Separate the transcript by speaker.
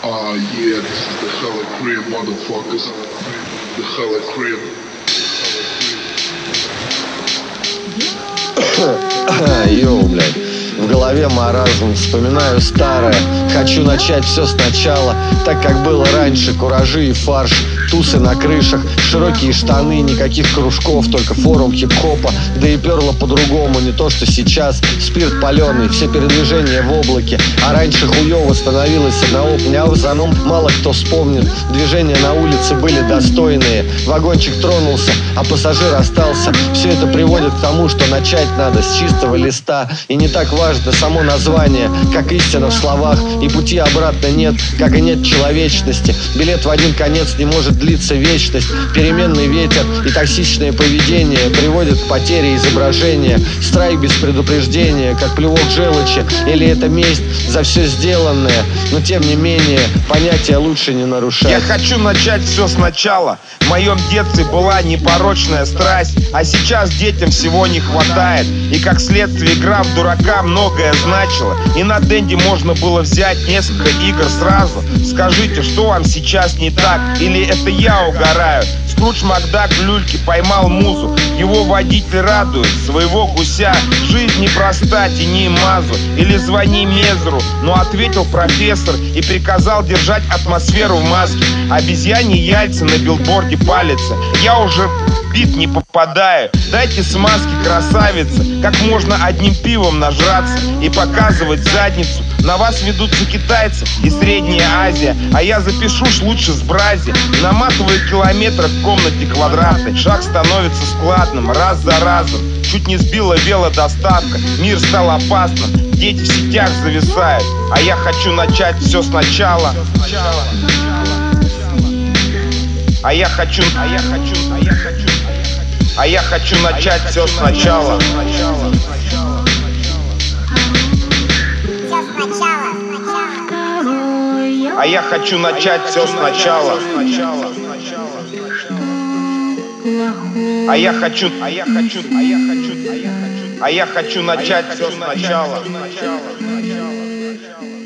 Speaker 1: Yeah, this is the Hella Crib, motherfuckers. The Hella Crib.
Speaker 2: Йоу, блядь. В голове маразм, вспоминаю старое. Хочу начать все сначала, так как было раньше. Куражи и фарш, тусы на крышах, широкие штаны, никаких кружков, только форум хип-хопа. Да и перло по-другому, не то что сейчас. Спирт паленый, все передвижения в облаке. А раньше хуёво становилось одного дня. В основном мало кто вспомнит. Движения на улице были достойные. Вагончик тронулся, а пассажир остался. Все это приводит к тому, что начать надо с чистого листа. И не так важно само название, как истина в словах. И пути обратно нет, как и нет человечности. Билет в один конец не может длиться вечность. Переменный ветер и токсичное поведение приводят к потере изображения. Страйк без предупреждения, как плевок желчи. Или это месть за все сделанное. Но тем не менее, понятия лучше не нарушать.
Speaker 3: Я хочу начать все сначала. В моем детстве была непорочная страсть, а сейчас детям всего не хватает. И как следствие игра в дурака многое значила. И на Денди можно было взять несколько игр сразу. Скажите, что вам сейчас не так? Или это я угораю? Скрудж Макдак в люльке поймал музу. Его водитель радует своего гуся. Жизнь непроста, тяни мазу. Или звони Мезру. Но ответил профессор и приказал держать атмосферу в маске. Обезьяньи яйца на билборде палятся. Я уже в бит не попадаю. Дайте смазки, красавица. Как можно одним пивом нажраться и показывать задницу? На вас ведутся китайцы и Средняя Азия. А я запишу лучше с брази. Наматываю километры в комнате квадратной. Шаг становится складным раз за разом. Чуть не сбила велодоставка. Мир стал опасным. Дети в сетях зависают. А я хочу начать все сначала. А я хочу начать все сначала. А я хочу начать все сначала. А я хочу начать все сначала.